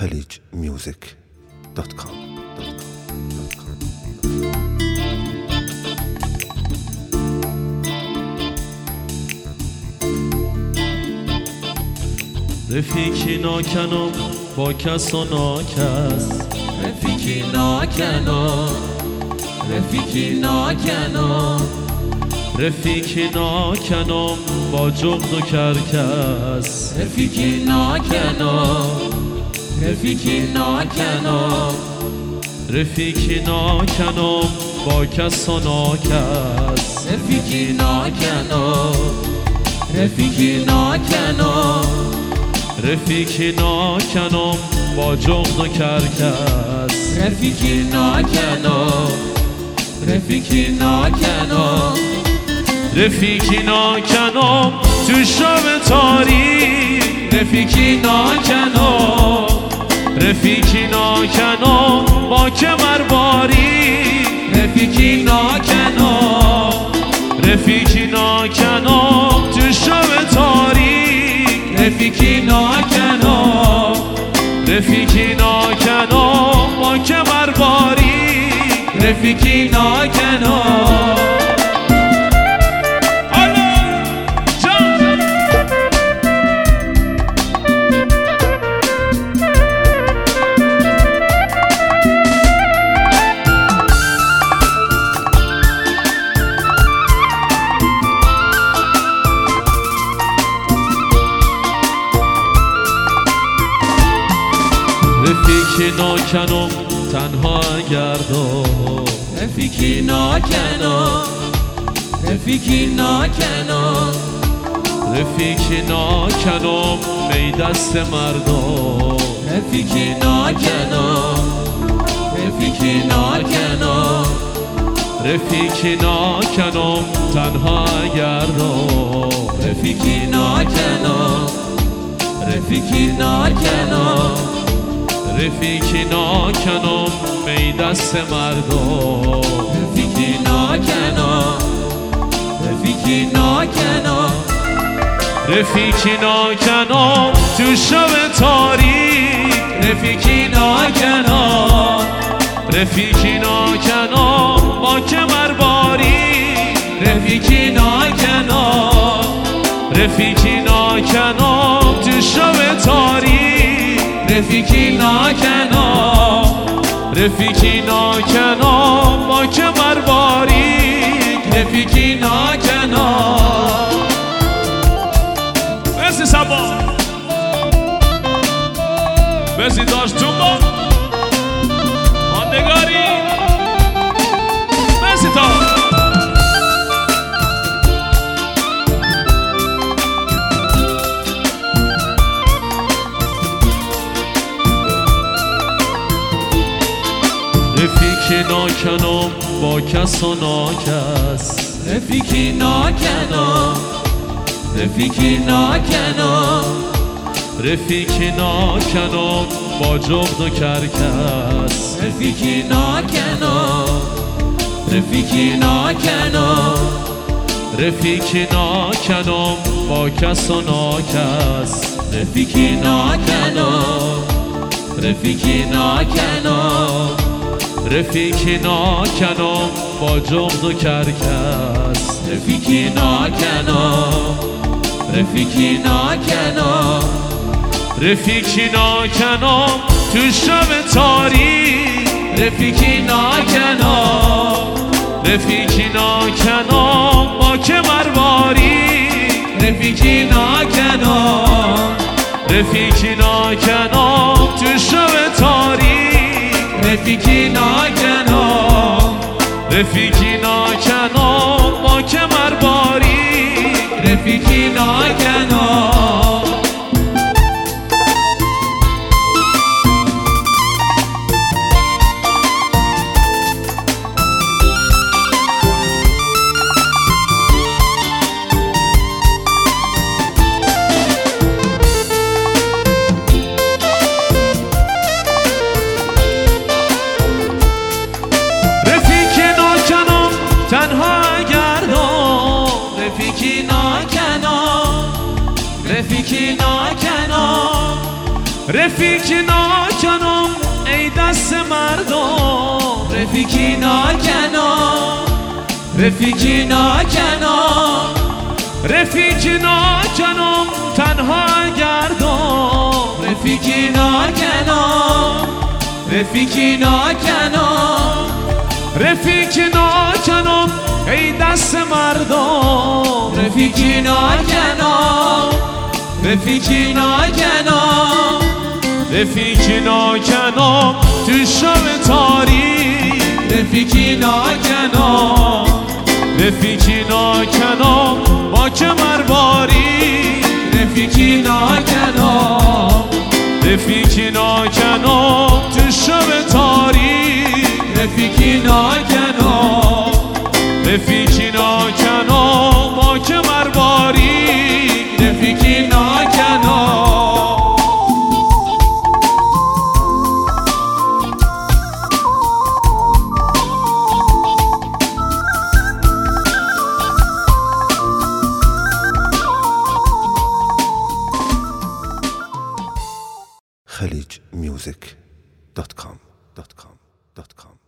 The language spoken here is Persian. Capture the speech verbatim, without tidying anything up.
خلیج میوزیک دات کام. رفیقی ناکنم با کس و ناکس، رفیقی ناکنم رفیقی ناکنم رفیقی ناکنم با جغد و کرکس، رفیقی ناکنم رفیقی ناکنم رفیقی ناکنم با کس و ناکس، رفیقی ناکنم رفیقی ناکنم رفیقی ناکنم با جغد و کرکس، رفیقی ناکنم رفیقی ناکنم رفیقی ناکنم تو شب تاریک، رفیقی ناکنم رفیقی ناکنم با کمر باریک، رفیقی ناکنم رفیقی ناکنم تو شب تاریک، رفیقی ناکنم رفیقی ناکنم با کمر باریک، رفیقی ناکنم رفیقی ناکنم تنها گردم، رفیقی ناکنم رفیقی ناکنم رفیقی ناکنم می دست مردم، رفیقی ناکنم رفیقی ناکنم رفیقی ناکنم تنها گردم، رفیقی ناکنم رفیقی ناکنم رفیقی ناکنم می دست مردم، رفیقی ناکنم رفیقی ناکنم رفیقی ناکنم تو شب تاریک، رفیقی ناکنم رفیقی ناکنم با کمر باریک، رفیقی ناکنم رفیقی ناکنم تو شب تاریک، رفیقی ناکنم رفیقی ناکنم با کمر باریک، رفیقی ناکنم مرسی سبا مرسی داشت جنبا ماندگاری مرسی تا رفیقی ناکنم با کس و ناکس، رفیقی ناکنم رفیقی ناکنم رفیقی ناکنم با جغد و کرکس، رفیقی ناکنم رفیقی ناکنم رفیقی ناکنم با کس و ناکس، رفیقی ناکنم رفیقی ناکنم رفیقی ناکنم با جغد و کرکس، رفیقی ناکنم رفیقی ناکنم رفیقی ناکنم تو شب تاریک، رفیقی ناکنم رفیقی ناکنم با کمر باریک، رفیقی ناکنم رفیقی ناکنم تو شب تاریک، رفیقی ناکنم رفیقی ناکنم با کمر باریک، رفیقی ناکنم تنها گردم رفیقی ناکنم رفیقی ناکنم ای دست مردم، رفیقی ناکنم رفیقی ناکنم رفیقی ناکنم تنها گردم، رفیقی ناکنم رفیقی ناکنم رفیقی ناکنم ای دست مردم، رفیقی ناکنم رفیقی ناکنم رفیقی ناکنم تو شب تاریک، رفیقی ناکنم رفیقی ناکنم با کمر باریک، رفیقی ناکنم رفیقی ناکنم تو شب تاریک، رفیقی ناکنم رفیقی ناکنم با کمر باریک، رفیقی ناکنم خلیج میوزیک دات کام